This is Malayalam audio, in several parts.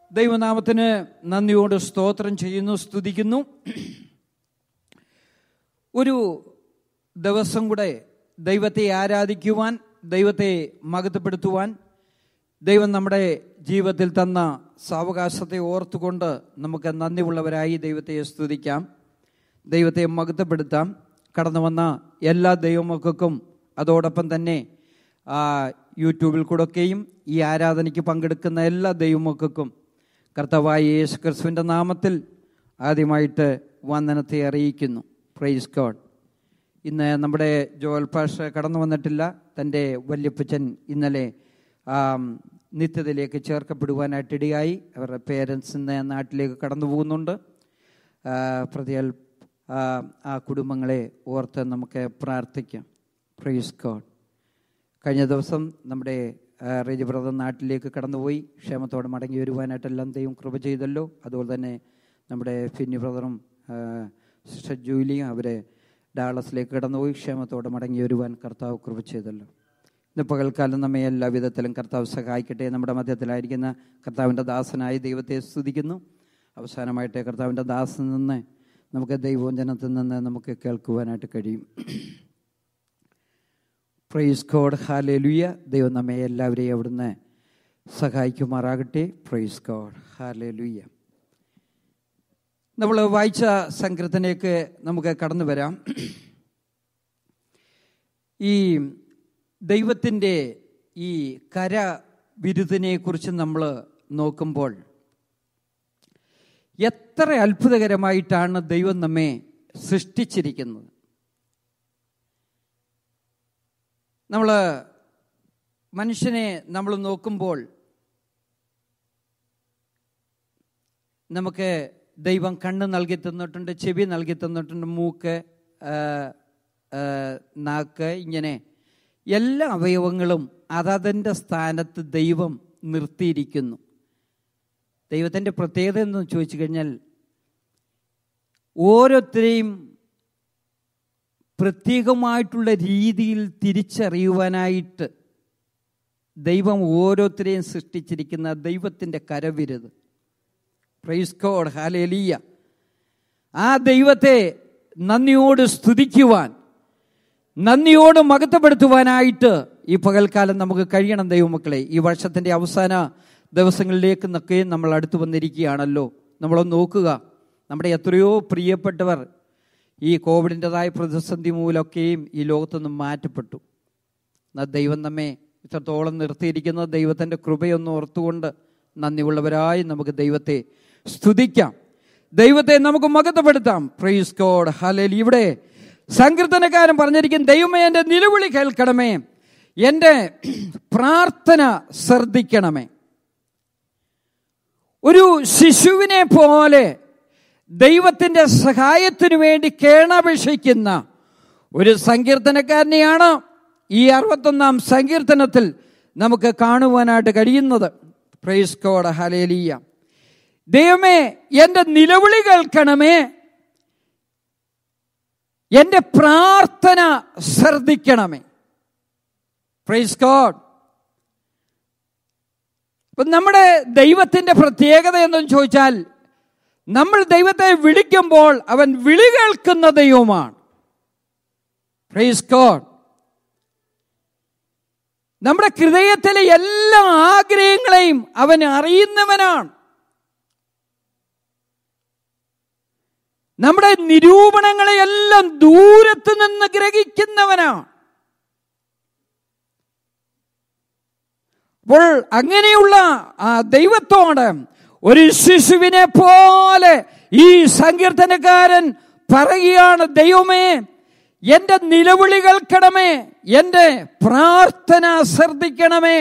ദൈവനാമത്തിന് നന്ദിയോട് സ്തോത്രം ചെയ്യുന്നു, സ്തുതിക്കുന്നു. ഒരു ദിവസം കൂടെ ദൈവത്തെ ആരാധിക്കുവാൻ, ദൈവത്തെ മഹത്വപ്പെടുത്തുവാൻ ദൈവം നമ്മുടെ ജീവിതത്തിൽ തന്ന സാവകാശത്തെ ഓർത്തുകൊണ്ട് നമുക്ക് നന്ദിയുള്ളവരായി ദൈവത്തെ സ്തുതിക്കാം, ദൈവത്തെ മഹത്വപ്പെടുത്താം. കടന്നു വന്ന എല്ലാ ദൈവമക്കൾക്കും അതോടൊപ്പം തന്നെ യൂട്യൂബിൽ കൂടെയൊക്കെയും ഈ ആരാധനയ്ക്ക് പങ്കെടുക്കുന്ന എല്ലാ ദൈവമക്കൾക്കും കർത്താവായ യേശു ക്രിസ്തുവിൻ്റെ നാമത്തിൽ ആദ്യമായിട്ട് വന്ദനത്തെ അറിയിക്കുന്നു. Praise God. ഇന്ന് നമ്മുടെ ജോൽ പാസ്റ്റർ കടന്നു വന്നിട്ടില്ല. തൻ്റെ വല്യപ്പച്ചൻ ഇന്നലെ നിത്യതയിലേക്ക് ചേർക്കപ്പെടുവാനായിട്ടിടയായി. അവരുടെ പേരൻസ് ഇന്ന് നാട്ടിലേക്ക് കടന്നു പോകുന്നുണ്ട്. പ്രതിയാൽ ആ കുടുംബങ്ങളെ ഓർത്ത് നമുക്ക് പ്രാർത്ഥിക്കാം. Praise God. കഴിഞ്ഞ ദിവസം നമ്മുടെ റേജ് ബ്രദർ നാട്ടിലേക്ക് കടന്നുപോയി. ക്ഷേമത്തോടെ മടങ്ങി വരുവാനായിട്ടെല്ലാം ദൈവം കൃപ ചെയ്തല്ലോ. അതുപോലെ തന്നെ നമ്മുടെ ഫിന്നി ബ്രദറും സിസ്റ്റർ ജൂലിയും അവരെ ഡാളസിലേക്ക് കടന്നുപോയി. ക്ഷേമത്തോടെ മടങ്ങി വരുവാൻ കർത്താവ് കൃപ ചെയ്തല്ലോ. ഇന്ന് പകൽക്കാലം നമ്മെ എല്ലാ വിധത്തിലും കർത്താവ് സഹായിക്കട്ടെ. നമ്മുടെ മധ്യത്തിലായിരിക്കുന്ന കർത്താവിൻ്റെ ദാസനായി ദൈവത്തെ സ്തുതിക്കുന്നു. അവസാനമായിട്ട് കർത്താവിൻ്റെ ദാസനിൽ നിന്ന് നമുക്ക് ദൈവവചനത്തിൽ നിന്ന് നമുക്ക് കേൾക്കുവാനായിട്ട് കഴിയും. Praise God. ഹല്ലേലൂയ. ദൈവം നമ്മെ എല്ലാവരെയും അവിടുന്ന് സഹായിക്കുമാറാകട്ടെ. Price God. ഹല്ലേലൂയ. നമ്മൾ വായിച്ച സങ്കീർത്തനത്തിലേക്ക് നമുക്ക് കടന്നു വരാം. ഈ ദൈവത്തിൻ്റെ ഈ കരവിരുതിനെ കുറിച്ച് നമ്മൾ നോക്കുമ്പോൾ എത്ര അത്ഭുതകരമായിട്ടാണ് ദൈവം നമ്മെ സൃഷ്ടിച്ചിരിക്കുന്നത്. നമ്മൾ മനുഷ്യനെ നമ്മൾ നോക്കുമ്പോൾ നമുക്ക് ദൈവം കണ്ണ് നൽകി തന്നിട്ടുണ്ട്, ചെവി നൽകി തന്നിട്ടുണ്ട്, മൂക്ക്, നാക്ക്, ഇങ്ങനെ എല്ലാ അവയവങ്ങളും അതതിൻ്റെ സ്ഥാനത്ത് ദൈവം നിർത്തിയിരിക്കുന്നു. ദൈവത്തിൻ്റെ പ്രത്യേകത എന്ന് ചോദിച്ചു കഴിഞ്ഞാൽ ഓരോരുത്തരെയും പ്രത്യേകമായിട്ടുള്ള രീതിയിൽ തിരിച്ചറിയുവാനായിട്ട് ദൈവം ഓരോരുത്തരെയും സൃഷ്ടിച്ചിരിക്കുന്ന ദൈവത്തിൻ്റെ കരവിരുത്. Price God. ഹല്ലേലൂയ. ആ ദൈവത്തെ നന്ദിയോട് സ്തുതിക്കുവാൻ, നന്ദിയോട് മഹത്വപ്പെടുത്തുവാനായിട്ട് ഈ പകൽക്കാലം നമുക്ക് കഴിയണം ദൈവമക്കളെ. ഈ വർഷത്തിൻ്റെ അവസാന ദിവസങ്ങളിലേക്ക് നിന്നൊക്കെ നമ്മൾ അടുത്തു വന്നിരിക്കുകയാണല്ലോ. നമ്മളൊന്ന് നോക്കുക, നമ്മുടെ എത്രയോ പ്രിയപ്പെട്ടവർ ഈ കോവിഡിൻ്റെതായ പ്രതിസന്ധി മൂലമൊക്കെയും ഈ ലോകത്തുനിന്ന് മാറ്റപ്പെട്ടു. എന്നാൽ ദൈവം നമ്മെ ഇത്രത്തോളം നിർത്തിയിരിക്കുന്ന ദൈവത്തിൻ്റെ കൃപയൊന്ന് ഓർത്തുകൊണ്ട് നന്ദിയുള്ളവരായി നമുക്ക് ദൈവത്തെ സ്തുതിക്കാം, ദൈവത്തെ നമുക്ക് മഹത്വപ്പെടുത്താം. Price God. ഹല്ലേലൂയ. ഇവിടെ സങ്കീർത്തനക്കാരൻ പറഞ്ഞിരിക്കും, ദൈവമേ എൻ്റെ നിലവിളി കേൾക്കണമേ, എൻ്റെ പ്രാർത്ഥന ശ്രദ്ധിക്കണമേ. ഒരു ശിശുവിനെ പോലെ ദൈവത്തിൻ്റെ സഹായത്തിനു വേണ്ടി കേണപേക്ഷിക്കുന്ന ഒരു സങ്കീർത്തനക്കാരനെയാണ് ഈ 61-ാം സങ്കീർത്തനത്തിൽ നമുക്ക് കാണുവാനായിട്ട് കഴിയുന്നത്. Praise God. ഹല്ലേലൂയ. ദൈവമേ എൻ്റെ നിലവിളി കേൾക്കണമേ, എൻ്റെ പ്രാർത്ഥന ശ്രദ്ധിക്കണമേ. Praise God. അപ്പം നമ്മുടെ ദൈവത്തിൻ്റെ പ്രത്യേകത എന്തെന്ന് ചോദിച്ചാൽ, നമ്മൾ ദൈവത്തെ വിളിക്കുമ്പോൾ അവൻ വിളി കേൾക്കുന്ന ദൈവമാണ്. Praise God. നമ്മുടെ ഹൃദയത്തിലെ എല്ലാ ആഗ്രഹങ്ങളെയും അവൻ അറിയുന്നവനാണ്. നമ്മുടെ നിരൂപണങ്ങളെയെല്ലാം ദൂരത്ത് നിന്ന് ഗ്രഹിക്കുന്നവനാണ്. അപ്പോൾ അങ്ങനെയുള്ള ആ ദൈവത്തോട് ഒരു ശിശുവിനെ പോലെ ഈ സങ്കീർത്തനക്കാരൻ പറയുകയാണ്, ദൈവമേ എൻ്റെ നിലവിളി കേൾക്കണമേ, എൻ്റെ പ്രാർത്ഥന ശ്രദ്ധിക്കണമേ.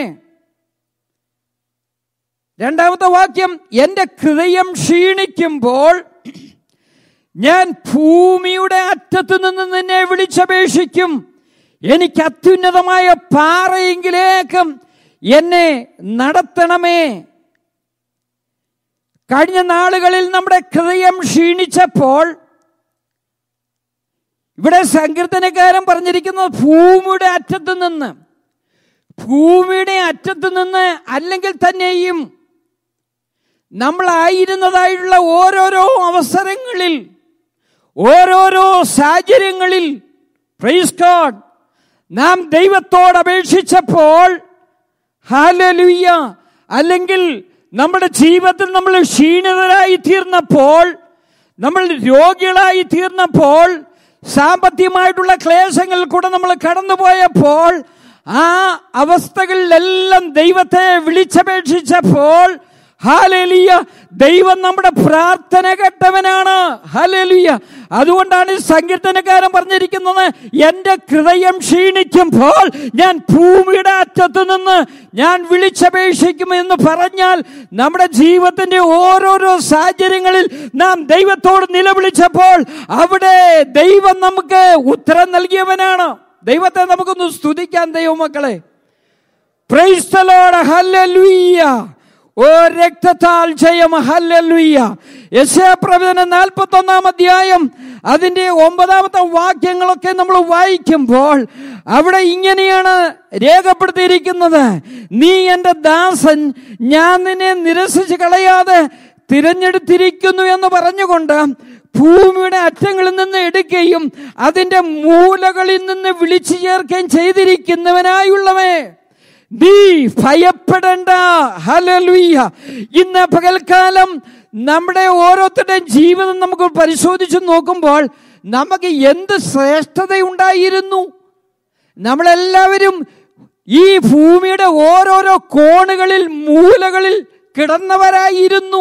രണ്ടാമത്തെ വാക്യം, എൻ്റെ ഹൃദയം ക്ഷീണിക്കുമ്പോൾ ഞാൻ ഭൂമിയുടെ അറ്റത്ത് നിന്ന് നിന്നെ വിളിച്ചപേക്ഷിക്കും, എനിക്ക് അത്യുന്നതമായ പാറയെങ്കിലേക്കും എന്നെ നടത്തണമേ. കഴിഞ്ഞ നാളുകളിൽ നമ്മുടെ ഹൃദയം ക്ഷീണിച്ചപ്പോൾ ഇവിടെ സങ്കീർത്തനക്കാരൻ പറഞ്ഞിരിക്കുന്നത് ഭൂമിയുടെ അറ്റത്ത് നിന്ന് അല്ലെങ്കിൽ തന്നെയും നമ്മളായിരുന്നതായുള്ള ഓരോരോ അവസരങ്ങളിൽ, ഓരോരോ സാഹചര്യങ്ങളിൽ പ്രൈസ് ഗോഡ് നാം ദൈവത്തോട് അപേക്ഷിച്ചപ്പോൾ, ഹല്ലേലൂയ, അല്ലെങ്കിൽ നമ്മുടെ ജീവിതത്തിൽ നമ്മൾ ക്ഷീണിതരായി തീർന്നപ്പോൾ, നമ്മൾ രോഗികളായി തീർന്നപ്പോൾ, സാമ്പത്തികമായിട്ടുള്ള ക്ലേശങ്ങളിൽ കൂടെ നമ്മൾ കടന്നുപോയപ്പോൾ, ആ അവസ്ഥകളിലെല്ലാം ദൈവത്തെ വിളിച്ചപേക്ഷിച്ചപ്പോൾ, ഹല്ലേലൂയ, ദൈവം നമ്മുടെ പ്രാർത്ഥന കേട്ടവനാണ്. ഹല്ലേലൂയ. അതുകൊണ്ടാണ് സങ്കീർത്തനക്കാരൻ പറഞ്ഞിരിക്കുന്നത്, എന്റെ ഹൃദയം ക്ഷീണിക്കുമ്പോൾ ഞാൻ ഭൂമിയുടെ അറ്റത്തു നിന്ന് ഞാൻ വിളിച്ചപേക്ഷിക്കുമെന്ന് പറഞ്ഞാൽ, നമ്മുടെ ജീവിതത്തിന്റെ ഓരോരോ സാഹചര്യങ്ങളിൽ നാം ദൈവത്തോട് നിലവിളിച്ചപ്പോൾ അവിടെ ദൈവം നമുക്ക് ഉത്തരം നൽകിയവനാണ്. ദൈവത്തെ നമുക്കൊന്ന് സ്തുതിക്കാൻ ദൈവമക്കളെ. Praise the Lord. ഹല്ലേലൂയ. ഓ രക്തത്താൽ ജയം. ഹല്ലേലൂയ. യെശയ്യാപ്രവചനം 41-ാം അധ്യായം അതിന്റെ 9-ാമത്തെ വാക്യങ്ങളൊക്കെ നമ്മൾ വായിക്കുമ്പോൾ അവിടെ ഇങ്ങനെയാണ് രേഖപ്പെടുത്തിയിരിക്കുന്നത്, നീ എന്റെ ദാസൻ, ഞാൻ നിന്നെ നിരസിച്ച് കളയാതെ തിരഞ്ഞെടുത്തിരിക്കുന്നു എന്ന് പറഞ്ഞുകൊണ്ട് ഭൂമിയുടെ അറ്റങ്ങളിൽ നിന്ന് എടുക്കുകയും അതിന്റെ മൂലകളിൽ നിന്ന് വിളിച്ചു ചേർക്കുകയും ചെയ്തിരിക്കുന്നവനായുള്ളവേ, നീ ഭയപ്പെടണ്ട. ഹല്ലേലൂയ. ഇന്ന് പകൽക്കാലം നമ്മുടെ ഓരോരുത്തരുടെയും ജീവിതം നമുക്ക് പരിശോധിച്ച് നോക്കുമ്പോൾ നമുക്ക് എന്ത് ശ്രേഷ്ഠതയുണ്ടായിരുന്നു. നമ്മളെല്ലാവരും ഈ ഭൂമിയുടെ ഓരോരോ കോണുകളിൽ മൂലകളിൽ കിടന്നവരായിരുന്നു.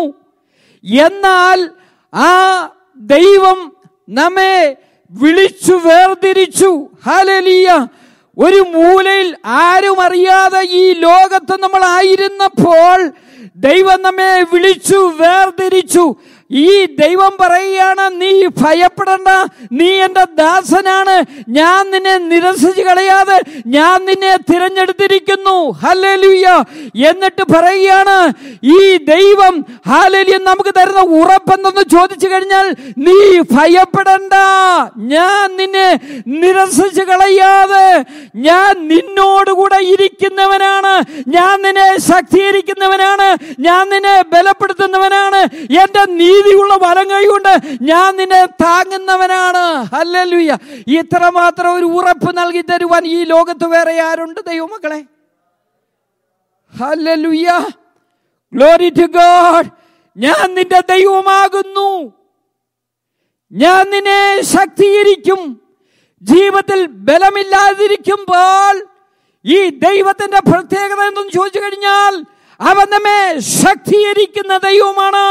എന്നാൽ ആ ദൈവം നമ്മെ വിളിച്ചു വേർതിരിച്ചു. ഹല്ലേലൂയ. ഒരു മൂലയിൽ ആരും അറിയാതെ ഈ ലോകത്ത് നമ്മൾ ആയിരുന്നപ്പോൾ ദൈവം നമ്മെ വിളിച്ചു വേർതിരിച്ചു. ഈ ദൈവം പറയുകയാണ്, നീ ഭയപ്പെടണ്ട, നീ എന്റെ ദാസനാണ്, ഞാൻ നിന്നെ നിരസിച്ച് കളയാതെ ഞാൻ നിന്നെ തിരഞ്ഞെടുത്തിരിക്കുന്നു. ഹല്ലേലൂയ. എന്നിട്ട് പറയുകയാണ്, ഈ ദൈവം ഹല്ലേലൂയ നമുക്ക് തരുന്ന ഉറപ്പെന്തെന്ന് ചോദിച്ചു കഴിഞ്ഞാൽ, നീ ഭയപ്പെടണ്ട, ഞാൻ നിന്നെ നിരസിച്ച് കളയാതെ ഞാൻ നിന്നോടുകൂടെ ഇരിക്കുന്നവനാണ്, ഞാൻ നിന്നെ ശക്തീകരിക്കുന്നവനാണ്, ഞാൻ നിന്നെ ബലപ്പെടുത്തുന്നവനാണ്, എന്റെ നീതിയുള്ള വലങ്കൈ കൊണ്ട് ഞാൻ നിന്നെ താങ്ങുന്നവനാണ്. ഹല്ലേലൂയ. ഇത്രമാത്രം ഒരു ഉറപ്പ് നൽകി തരുവാൻ ഈ ലോകത്ത് വേറെ ആരുണ്ട് ദൈവമക്കളെ? ഹല്ലേലൂയ. Glory to God. ഞാൻ നിന്റെ ദൈവമാകുന്നു, ഞാൻ നിന്നെ ശക്തീകരിക്കും. ജീവിതത്തിൽ ബലമില്ലാതിരിക്കുമ്പോൾ ഈ ദൈവത്തിന്റെ പ്രത്യേകത എന്തെന്ന് ചോദിച്ചു കഴിഞ്ഞാൽ, അവൻ നമ്മെ ശക്തീകരിക്കുന്ന ദൈവമാണ്.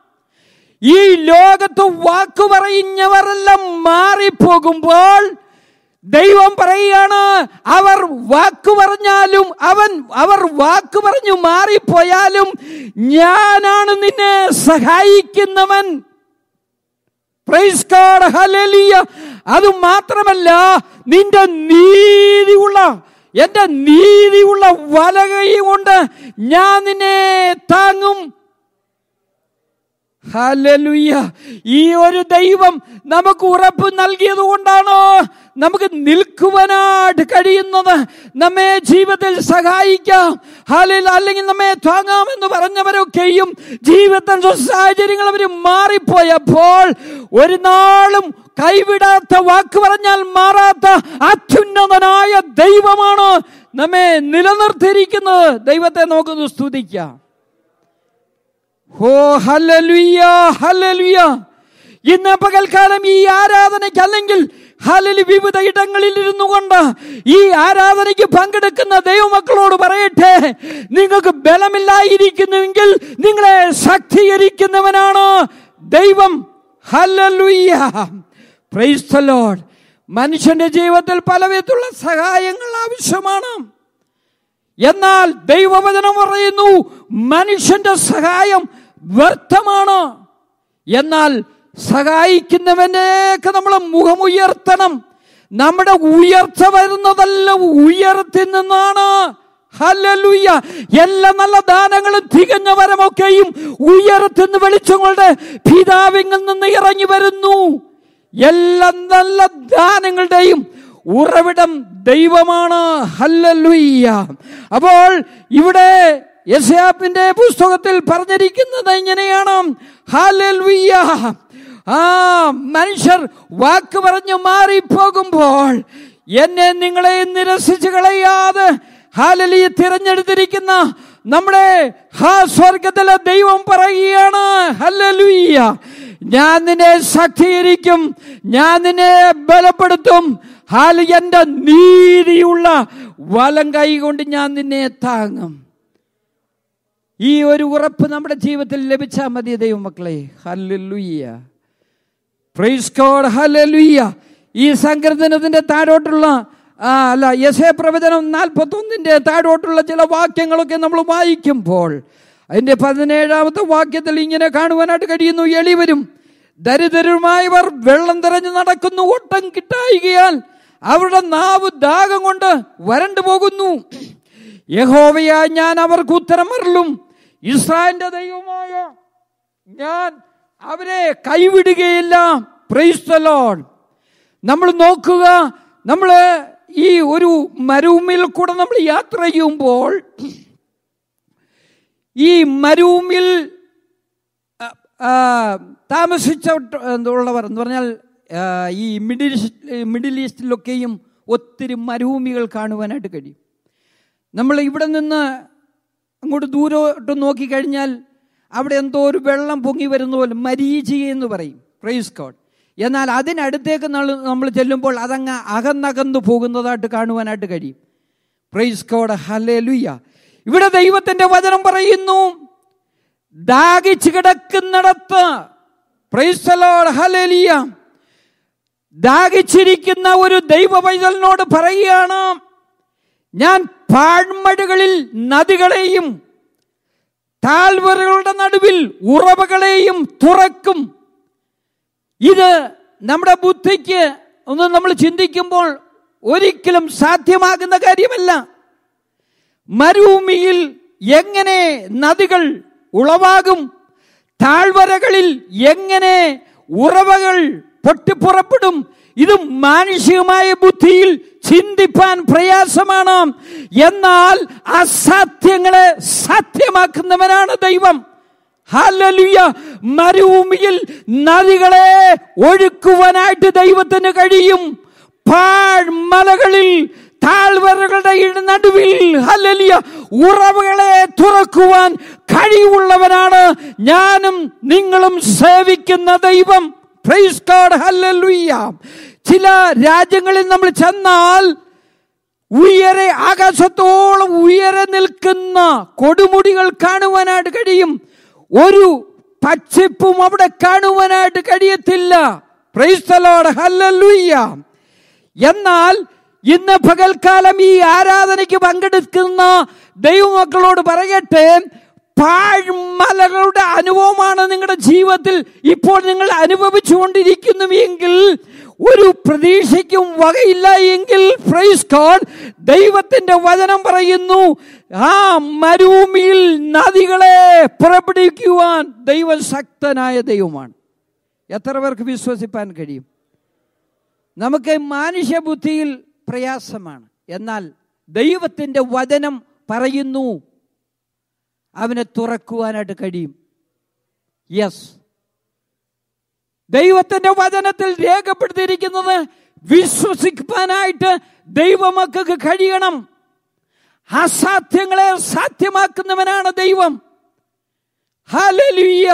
ഈ ലോകത്ത് വാക്കു പറയുന്നവരെല്ലാം മാറിപ്പോകുമ്പോൾ ദൈവം പറയുകയാണ്, അവർ വാക്കു പറഞ്ഞാലും അവർ വാക്കു പറഞ്ഞു മാറിപ്പോയാലും ഞാനാണ് നിന്നെ സഹായിക്കുന്നവൻ. Price God. ഹല്ലേലൂയ. അത് മാത്രമല്ല, നിന്റെ എന്റെ നീതിയുള്ള വലകൈ കൊണ്ട് ഞാൻ നിന്നെ താങ്ങും. ഹല്ലേലൂയ. ഈ ഒരു ദൈവം നമുക്ക് ഉറപ്പ് നൽകിയത് കൊണ്ടാണ് നമുക്ക് നിൽക്കുവാനായിട്ട് കഴിയുന്നത്. നമ്മെ ജീവിതത്തിൽ സഹായിക്കാം, അല്ലെങ്കിൽ നമ്മെ താങ്ങാമെന്ന് പറഞ്ഞവരൊക്കെയും ജീവിതത്തിന്റെ സാഹചര്യങ്ങൾ അവർ മാറിപ്പോയപ്പോൾ ഒരു നാളും കൈവിടാത്ത, വാക്ക് പറഞ്ഞാൽ മാറാത്ത അത്യുന്നതനായ ദൈവമാണ് നമ്മെ നിലനിർത്തിയിരിക്കുന്നത്. ദൈവത്തെ നമുക്കൊന്ന് സ്തുതിക്കാം. ഓ ഹല്ലേലൂയ, ഹല്ലേലൂയ. ഇന്ന് പകൽക്കാലം ഈ ആരാധനയ്ക്ക് അല്ലെങ്കിൽ വിവിധ ഇടങ്ങളിൽ ഇരുന്നു കൊണ്ട് ഈ ആരാധനയ്ക്ക് പങ്കെടുക്കുന്ന ദൈവമക്കളോട് പറയട്ടെ, നിങ്ങൾക്ക് ബലമില്ലായിരിക്കുന്നുവെങ്കിൽ നിങ്ങളെ ശക്തീകരിക്കുന്നവനാണ് ദൈവം. ഹല്ലേലൂയ. Praise the Lord. മനുഷ്യന്റെ ജീവിതത്തിൽ പലവിധത്തിലുള്ള സഹായങ്ങൾ ആവശ്യമാണ്. എന്നാൽ ദൈവവചനം പറയുന്നു, മനുഷ്യന്റെ സഹായം വ്യർത്ഥമാണ്. എന്നാൽ സഹായിക്കുന്നവനേക്ക് നമ്മൾ മുഖമുയർത്തണം. നമ്മുടെ ഉയർച്ച വരുന്നതെല്ലാം ഉയരത്തിൽ നിന്നാണ്. ഹല്ലേലൂയ. എല്ലാ നല്ല ദാനങ്ങളും തികഞ്ഞ വരമൊക്കെയും ഉയരത്തിന്ന് വെളിച്ചങ്ങളുടെ പിതാവിൽ നിന്ന് ഇറങ്ങി വരുന്നു. എല്ലാ നല്ല ദാനങ്ങളുടെയും ഉറവിടം ദൈവമാണ്. ഹല്ലേലൂയ. അപ്പോൾ ഇവിടെ യെശയ്യാവിന്റെ പുസ്തകത്തിൽ പറഞ്ഞിരിക്കുന്നത് ഇങ്ങനെയാണ്. ഹല്ലേലൂയ. മനുഷ്യർ വാക്ക് പറഞ്ഞു മാറിപ്പോകുമ്പോൾ എന്നെ നിങ്ങളെ നിരസിച്ചു കളയാതെ ഹല്ലേലൂയ തിരഞ്ഞെടുത്തിരിക്കുന്ന നമ്മുടെ സ്വർഗത്തിലെ ദൈവം പറയുകയാണ്, ഹല്ലേലൂയ, ഞാൻ നിന്നെ ശക്തീകരിക്കും, ഞാൻ നിന്നെ ബലപ്പെടുത്തും, എന്റെ നീതിയുള്ള വലം കൈ കൊണ്ട് ഞാൻ നിന്നെ താങ്ങും. ഈ ഒരു ഉറപ്പ് നമ്മുടെ ജീവിതത്തിൽ ലഭിച്ചാൽ മതി ദൈവമക്കളെ. Hallelujah, praise God, hallelujah. ഈ സങ്കീർത്തനത്തിന്റെ താഴോട്ടുള്ള യെശയ്യാ പ്രവചനം 41 താഴോട്ടുള്ള ചില വാക്യങ്ങളൊക്കെ നമ്മൾ വായിക്കുമ്പോൾ അതിന്റെ 17ാമത്തെ വാക്യത്തിൽ ഇങ്ങനെ കാണുവാനായിട്ട് കഴിയുന്നു. എളിവരും ദരിദ്രരുമായവർ വെള്ളം തിരഞ്ഞു നടക്കുന്നു, ഒട്ടം കിട്ടായികയാൽ അവരുടെ നാവ് ദാഹം കൊണ്ട് വരണ്ടു പോകുന്നു. യഹോവയായ ഞാൻ അവർക്ക് ഉത്തരം അരുളും, ഇസ്രായേലിന്റെ ദൈവമായ ഞാൻ അവരെ കൈവിടുകയില്ല. Praise the Lord. നമ്മൾ നോക്കുക, നമ്മൾ ഈ ഒരു മരുഭൂമിയിൽ കൂടെ നമ്മൾ യാത്ര ചെയ്യുമ്പോൾ ഈ മരുഭൂമിയിൽ താമസിച്ചുള്ളവർ എന്ന് പറഞ്ഞാൽ ഈ മിഡിൽ ഈസ്റ്റിലൊക്കെയും ഒത്തിരി മരുഭൂമികൾ കാണുവാനായിട്ട് കഴിയും. നമ്മൾ ഇവിടെ നിന്ന് അങ്ങോട്ട് ദൂരോട്ട് നോക്കിക്കഴിഞ്ഞാൽ അവിടെ എന്തോ ഒരു വെള്ളം പൊങ്ങി വരുന്ന പോലെ മരീചിക എന്ന് പറയും. Praise God. എന്നാൽ അതിനടുത്തേക്ക് നമ്മൾ ചെല്ലുമ്പോൾ അതങ്ങ് അകന്നകന്നു പോകുന്നതായിട്ട് കാണുവാനായിട്ട് കഴിയും. Praise God, hallelujah. ഇവിടെ ദൈവത്തിന്റെ വചനം പറയുന്നു, ദാഹിച്ചു കിടക്കുന്നിടത്ത്, പ്രൈസ് ദി ലോർഡ്, ഹല്ലേലൂയ, ദാഹിച്ചിരിക്കുന്ന ഒരു ദൈവ പൈതലിനോട് പറയുകയാണ്, ഞാൻ പാഴ്മഴകളിൽ നദികളെയും താഴ്വരകളുടെ നടുവിൽ ഉറവകളെയും തുറക്കും. ഇത് നമ്മുടെ ബുദ്ധിക്ക് ഒന്ന് നമ്മൾ ചിന്തിക്കുമ്പോൾ ഒരിക്കലും സാധ്യമാകുന്ന കാര്യമല്ല. മരുഭൂമിയിൽ എങ്ങനെ നദികൾ ഉളവാകും? താഴ്വരകളിൽ എങ്ങനെ ഉറവകൾ പൊട്ടിപ്പുറപ്പെടും? ഇത് മാനുഷികമായ ബുദ്ധിയിൽ ചിന്തിപ്പാൻ പ്രയാസമാണ്. എന്നാൽ അസാധ്യങ്ങളെ സാധ്യമാക്കുന്നവനാണ് ദൈവം. ഹല്ലേലൂയ. മരുഭൂമിയിൽ നദികളെ ഒഴുക്കുവാനായിട്ട് ദൈവത്തിന് കഴിയും. പാഴ്മലകളിൽ താഴ്വരകളുടെ നടുവിൽ, ഹല്ലേലൂയ, ഉറവുകളെ തുറക്കുവാൻ കഴിവുള്ളവനാണ് ഞാനും നിങ്ങളും സേവിക്കുന്ന ദൈവം. Praise God, hallelujah. ചില രാജ്യങ്ങളിൽ നമ്മൾ ചെന്നാൽ ഉയരെ, ആകാശത്തോളം ഉയരെ നിൽക്കുന്ന കൊടുമുടികൾ കാണുവാനായിട്ട് കഴിയും. ഒരു പച്ചപ്പും അവിടെ കാണുവാനായിട്ട് കഴിയത്തില്ല. Praise the Lord, hallelujah. എന്നാൽ ഇന്ന് പകൽക്കാലം ഈ ആരാധനയ്ക്ക് പങ്കെടുക്കുന്ന ദൈവമക്കളോട് പറയട്ടെ, പാഴ്മലകളുടെ അനുഭവമാണ് നിങ്ങളുടെ ജീവിതത്തിൽ ഇപ്പോൾ നിങ്ങൾ അനുഭവിച്ചുകൊണ്ടിരിക്കുന്നുവെങ്കിൽ, ഒരു പ്രതീക്ഷയ്ക്കും വകയില്ല എങ്കിൽ, പ്രൈസ് ഗോഡ്, ദൈവത്തിന്റെ വചനം പറയുന്നു, ആ മരുഭൂമിയിൽ നദികളെ പുറപ്പെടുവിക്കുവാൻ ദൈവം ശക്തനായ ദൈവമാണ്. എത്ര പേർക്ക് വിശ്വസിപ്പാൻ കഴിയും? നമുക്ക് മനുഷ്യ ബുദ്ധിയിൽ പ്രയാസമാണ്. എന്നാൽ ദൈവത്തിന്റെ വചനം പറയുന്നു അവനെ തുറക്കുവാനായിട്ട് കഴിയും. യെസ്, ദൈവത്തിന്റെ വചനത്തിൽ രേഖപ്പെടുത്തിയിരിക്കുന്നത് വിശ്വസിക്കാനായിട്ട് ദൈവമക്കൾക്ക് കഴിയണം. അസാധ്യങ്ങളെ സാധ്യമാക്കുന്നവനാണ് ദൈവം. ഹല്ലേലൂയ.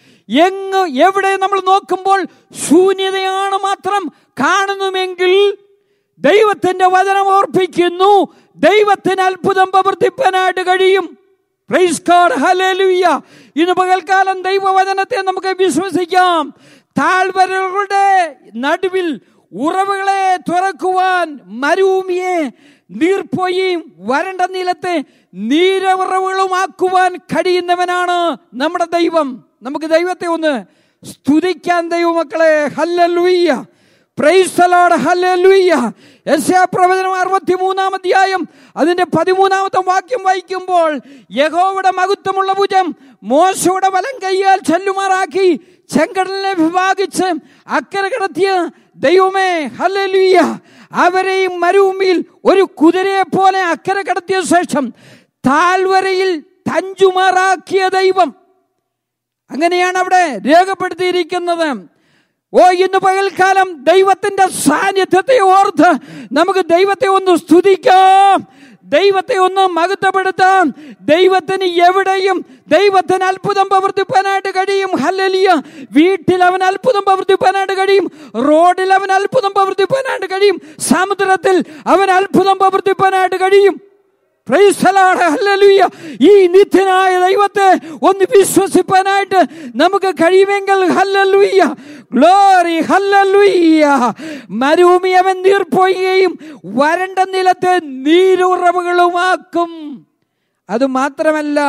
എവിടെ നമ്മൾ നോക്കുമ്പോൾ ശൂന്യതയാണ് മാത്രം കാണുന്നുവെങ്കിൽ ദൈവത്തിന്റെ വചനം ഓർപ്പിക്കുന്നു, ദൈവത്തിന് അത്ഭുതം പ്രവർത്തിപ്പാനായിട്ട് കഴിയും. Praise God, hallelujah. ഇന്ന് പകൽക്കാലം ദൈവവചനത്തെ നമുക്ക് വിശ്വസിക്കാം. താഴ്വരകളുടെ നടുവിൽ ഉറവുകളെ തുറക്കുവാൻ, മരുഭൂമിയെ നീർപ്പോയും വരണ്ട നിലത്തെ നീരുറവുകളുമാക്കുവാൻ കഴിയുന്നവനാണ് നമ്മുടെ ദൈവം. നമുക്ക് ദൈവത്തെ ഒന്ന് സ്തുതിക്കാൻ ദൈവമക്കളെ. Hallelujah, praise the Lord, hallelujah. യെശയ്യാ പ്രവചനം 63-ാം അധ്യായം അതിന്റെ 13-ാമത്തെ വാക്യം വായിക്കുമ്പോൾ, യഹോവയുടെ മഹത്വമുള്ള ഭുജം മോശയുടെ വലം കൈയാൽ ചെല്ലുമാറാക്കി ചെങ്കടലിനെ വിഭാഗിച്ച് അക്കരെ കിടത്തിയ ദൈവമേ, ഹല്ലേലൂയ, അവരെയും മരുഭൂമിയിൽ ഒരു കുതിരയെ പോലെ അക്കരെ കിടത്തിയ ശേഷം താഴ്വരയിൽ തഞ്ചുമാറാക്കിയ ദൈവം. അങ്ങനെയാണ് അവിടെ രേഖപ്പെടുത്തിയിരിക്കുന്നത്. ഇന്ന് പകൽക്കാലം ദൈവത്തിന്റെ സാന്നിധ്യത്തെ ഓർത്ത് നമുക്ക് ദൈവത്തെ ഒന്ന് സ്തുതിക്കാം, ദൈവത്തെ ഒന്ന് മഹത്വപ്പെടുത്താം. ദൈവത്തിന് എവിടെയും ദൈവത്തിന് അത്ഭുതം പ്രവർത്തിപ്പാനായിട്ട് കഴിയും. ഹല്ലേലൂയ. വീട്ടിൽ അവൻ അത്ഭുതം പ്രവർത്തിപ്പാനായിട്ട് കഴിയും, റോഡിൽ അവൻ അത്ഭുതം പ്രവർത്തിപ്പാനായിട്ട് കഴിയും, സമുദ്രത്തിൽ അവൻ അത്ഭുതം പ്രവർത്തിപ്പാനായിട്ട് കഴിയും. Praise the Lord. ഹല്ലേലൂയ. ഈ നിത്യനായ ദൈവത്തെ ഒന്ന് വിശ്വസിപ്പാനായിട്ട് നമുക്ക് കഴിയുമെങ്കിൽ ഹല്ലേലൂയ, ഗ്ലോറി, ഹല്ലേലൂയ. മരുഭൂമി അവൻ നീർപ്പൊയ്കയും വരണ്ട നിലത്തെ നീരുറവുകളുമാക്കും. അതുമാത്രമല്ല,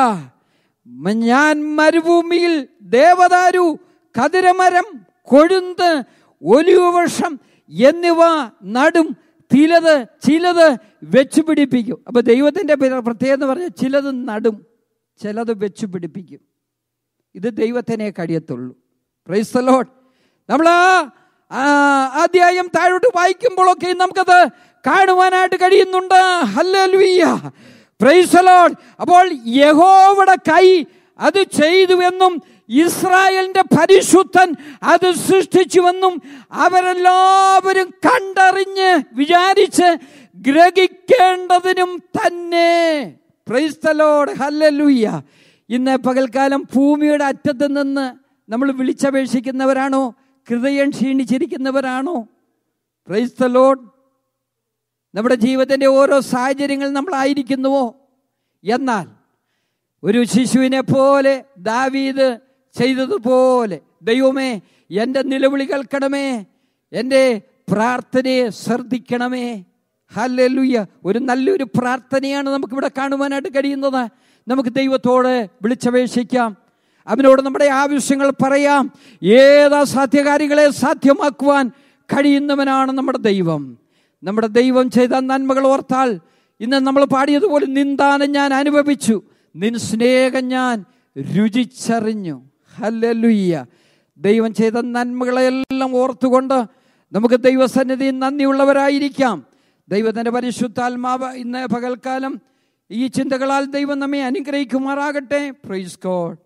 ഞാൻ മരുഭൂമിയിൽ ദേവദാരു, കതിരമരം, കൊഴുന്ത്, ഒലിവുവൃക്ഷം എന്നിവ നടും, ചിലത് വെച്ചു പിടിപ്പിക്കും. അപ്പൊ ദൈവത്തിന്റെ പ്രത്യേകത എന്ന് പറഞ്ഞാൽ ചിലത് നടും, ചിലത് വെച്ചു പിടിപ്പിക്കും. ഇത് ദൈവത്തിനെ കഴിയത്തുള്ളൂ. Praise the Lord. നമ്മൾ ആ അധ്യായം താഴോട്ട് വായിക്കുമ്പോഴൊക്കെ നമുക്കത് കാണുവാനായിട്ട് കഴിയുന്നുണ്ട്. ഹല്ലേലൂയ. Praise the Lord. അപ്പോൾ യഹോവയുടെ കൈ അത് ചെയ്തുവെന്നും ഇസ്രായേലിന്റെ പരിശുദ്ധൻ അത് സൃഷ്ടിച്ചുവെന്നും അവരെല്ലാവരും കണ്ടറിഞ്ഞ് വിചാരിച്ച് ഗ്രഹിക്കേണ്ടതിനും തന്നെ. Praise the Lord. ഹല്ലേലൂയ. ഇന്ന് പകൽക്കാലം ഭൂമിയുടെ അറ്റത്ത് നിന്ന് നമ്മൾ വിളിച്ചപേക്ഷിക്കുന്നവരാണോ? ഹൃദയം ക്ഷീണിച്ചിരിക്കുന്നവരാണോ? Price the Lord. നമ്മുടെ ജീവിതത്തിന്റെ ഓരോ സാഹചര്യങ്ങൾ നമ്മളായിരിക്കുന്നുവോ? എന്നാൽ ഒരു ശിശുവിനെ പോലെ ദാവീദ് ചെയ്തതുപോലെ, ദൈവമേ എൻ്റെ നിലവിളി കേൾക്കണമേ, എൻ്റെ പ്രാർത്ഥനയെ ശ്രദ്ധിക്കണമേ. ഹല്ലേലൂയ. ഒരു നല്ലൊരു പ്രാർത്ഥനയാണ് നമുക്കിവിടെ കാണുവാനായിട്ട് കഴിയുന്നത്. നമുക്ക് ദൈവത്തോട് വിളിച്ചപേക്ഷിക്കാം, അവനോട് നമ്മുടെ ആവശ്യങ്ങൾ പറയാം. ഏതാ സാധ്യകാരികളെ സാധ്യമാക്കുവാൻ കഴിയുന്നവനാണ് നമ്മുടെ ദൈവം. നമ്മുടെ ദൈവം ചെയ്ത നന്മകൾ ഓർത്താൽ, ഇന്ന് നമ്മൾ പാടിയതുപോലെ, നിന്ദാനം ഞാൻ അനുഭവിച്ചു, നിൻ സ്നേഹം ഞാൻ രുചിച്ചറിഞ്ഞു. ഹല്ലേലൂയ. ദൈവം ചെയ്ത നന്മകളെല്ലാം ഓർത്തുകൊണ്ട് നമുക്ക് ദൈവസന്നിധിയിൽ നന്ദിയുള്ളവരായിരിക്കാം. ദൈവത്തിൻ്റെ പരിശുദ്ധാത്മാവ് ഇന്ന് പകൽക്കാലം ഈ ചിന്തകളാൽ ദൈവം നമ്മെ അനുഗ്രഹിക്കുമാറാകട്ടെ. Praise God.